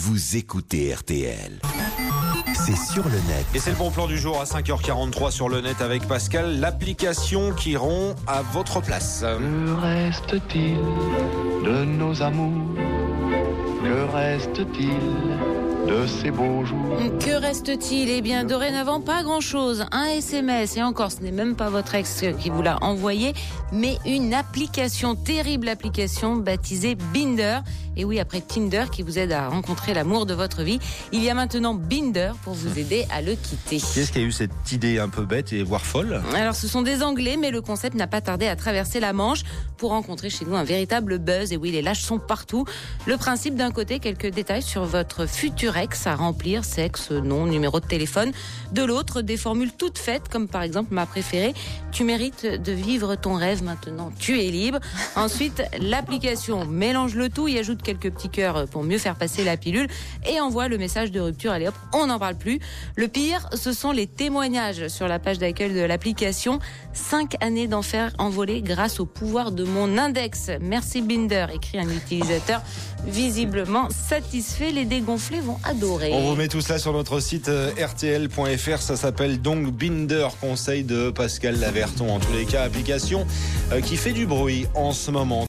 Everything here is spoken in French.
vous écoutez RTL. C'est sur le net. Et c'est le bon plan du jour à 5h43 sur le net avec Pascal, l'application qui rompt à votre place. Que reste-t-il de nos amours? Que reste-t-il de ces beaux jours? Que reste-t-il? Eh bien, dorénavant, pas grand-chose. Un SMS, et encore, ce n'est même pas votre ex qui vous l'a envoyé, mais une application, terrible application, baptisée Binder. Et oui, après Tinder, qui vous aide à rencontrer l'amour de votre vie, il y a maintenant Binder pour vous aider à le quitter. Qui est-ce qui a eu cette idée un peu bête et voire folle? Alors, ce sont des Anglais, mais le concept n'a pas tardé à traverser la Manche pour rencontrer chez nous un véritable buzz. Et oui, les lâches sont partout. Le principe, d'un côté, quelques détails sur votre futur ex à remplir, sexe, nom, numéro de téléphone. De l'autre, des formules toutes faites, comme par exemple ma préférée, tu mérites de vivre ton rêve maintenant, tu es libre. Ensuite, l'application mélange le tout, y ajoute quelques petits cœurs pour mieux faire passer la pilule et envoie le message de rupture. Allez hop, on n'en parle plus. Le pire, ce sont les témoignages sur la page d'accueil de l'application. 5 années d'enfer envolées grâce au pouvoir de mon index. Merci Binder, écrit un utilisateur visiblement satisfait. Les dégonflés vont adorer. On vous met tout cela sur notre site rtl.fr. Ça s'appelle donc Binder, conseil de Pascal Laverton. En tous les cas, application qui fait du bruit en ce moment.